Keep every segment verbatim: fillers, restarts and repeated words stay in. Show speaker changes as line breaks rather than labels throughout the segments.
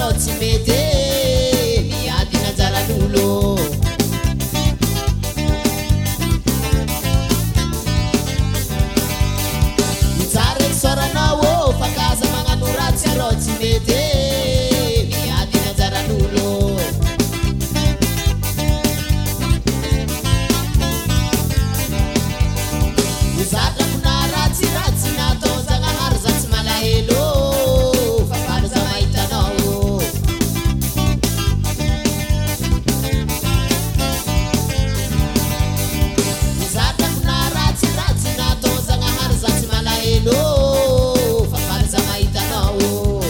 rao tsy mety miady najaran'olo mitsara isaoranao fa kaza magnano ratsy rao tsy mety miady najaran'olo mizadrako na ratsiratsy natao zagnahary za tsy malahelo fa fary za mahitanao mizadrako na ratsiratsy natao zagnahary za tsy malahelo fa fary za mahitanao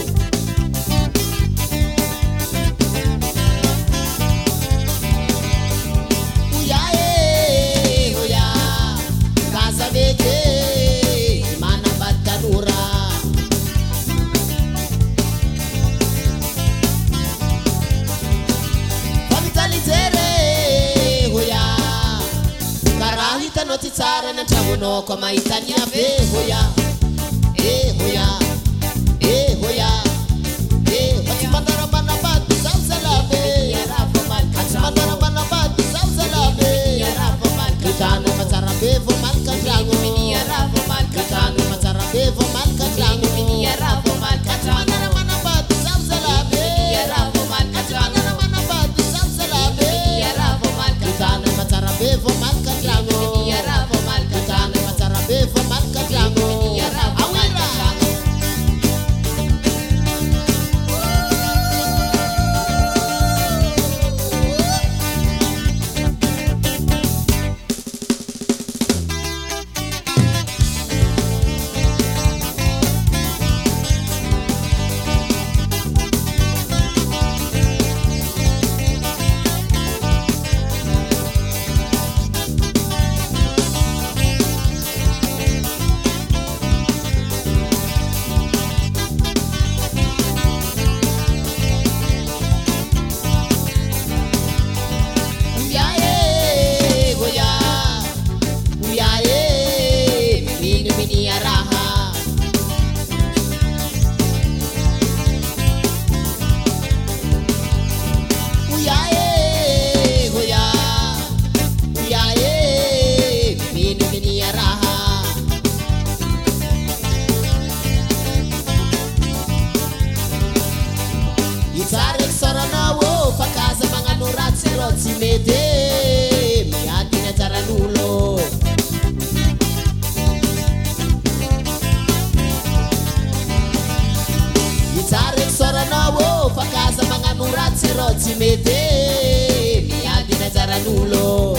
oya e oya kaza mety manambady tanora fa mitalijery oya karaha hitanao ty tsara ny antragnonao koa mahitany ave oya e oya e oya e fa tsy mandaramanambady zaho salave tsy mandaramanambady zaho salave kitano matsara be vo malika andragno kitano matsara be vo malika andragno tsy mandaramanambady zaho salave tsy mandaramanambady zaho salave kitano matsara be vo malika andragno kitano matsara be vo malika andragno awira Itsara isaoranao fa kaza magnano ratsy rao tsy mety miady ny anjaran'olo itsara isaoranao fa kaza magnano ratsy rao tsy mety miady ny anjaran'olo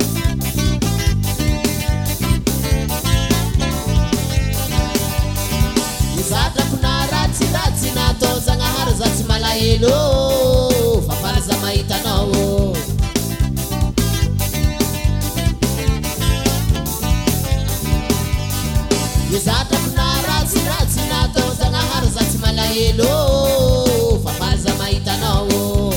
mizadrako na ratsiratsy natao zagnahary za tsy malahelo fa fary za mahitanao mizadrako na ratsiratsy natao zagnahary za tsy malahelo fa fary za mahitanao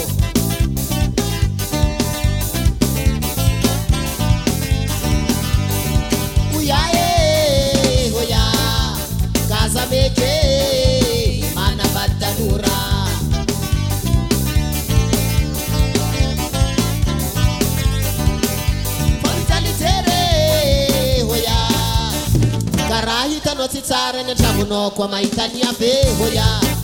oya e oya kaza mety manambady tanora fa mitalijery oya karaha hitanao tsy tsara ny antragnonao koa mahitany ave oya